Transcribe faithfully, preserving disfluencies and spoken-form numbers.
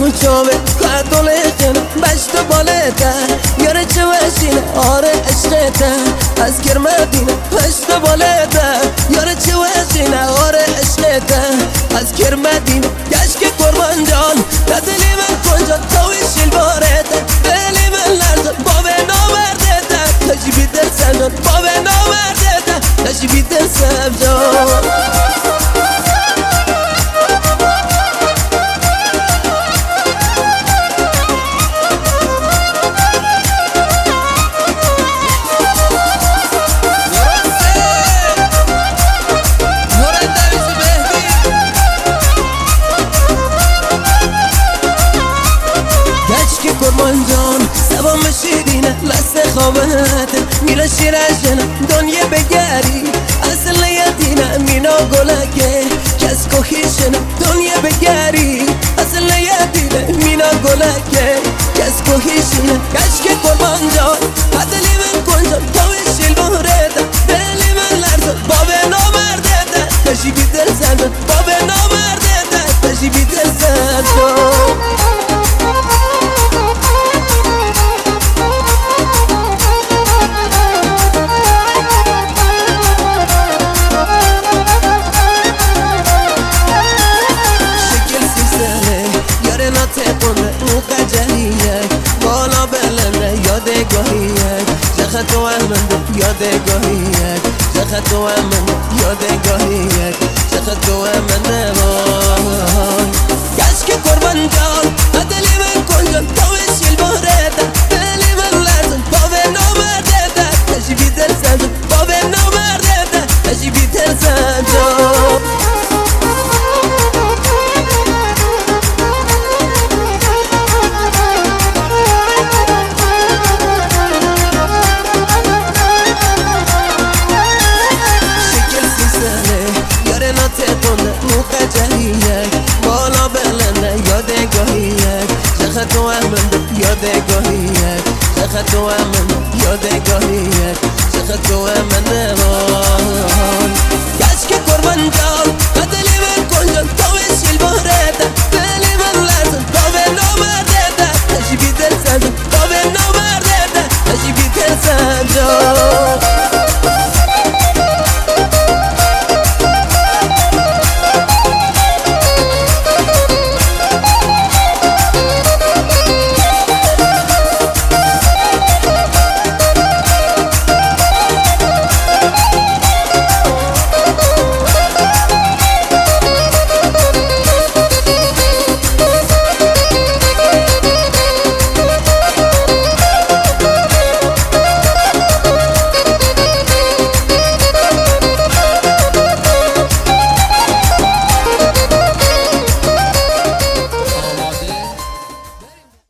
چاوه کردولتن بشت بالته یاره چه وشینه آره عشقته از کرمدینه بشت بالته یاره چه وشینه آره عشقته از کرمدینه گشک قربان جان دلی من کنجان تویشیل بارته دلی من لرزان بابه نامردته تجیبی دل سمجان بابه نامردته تجیبی دل سمجان قربان جان سبا مشیدینه لست خوابت میره شیرشنه دنیا بگری اصل یدینه مینا گلکه کس کوهیشنه دنیا بگری اصل یدینه مینا گلکه کس کوهیشنه کشک قربان جان دلی من کنجان تویشیل بورده دلی من لرزان بابه نامرده تجیبی دل زندان بابه نامرده تجیبی دل زندان بالا بلنده یادگاهیت چخط و امنده یادگاهیت چخط و امنده یادگاهیت چخط و امنده وای گشک قربان جان دلی من کنجان تویشیل بارده دلی من لرزان بابه نامرده تجیبی دل سمجان بابه نامرده تجیبی دل سمجان بالا بلنده یادگاهیت چخط و امنده یادگاهیت چخط و امنده یادگاهیت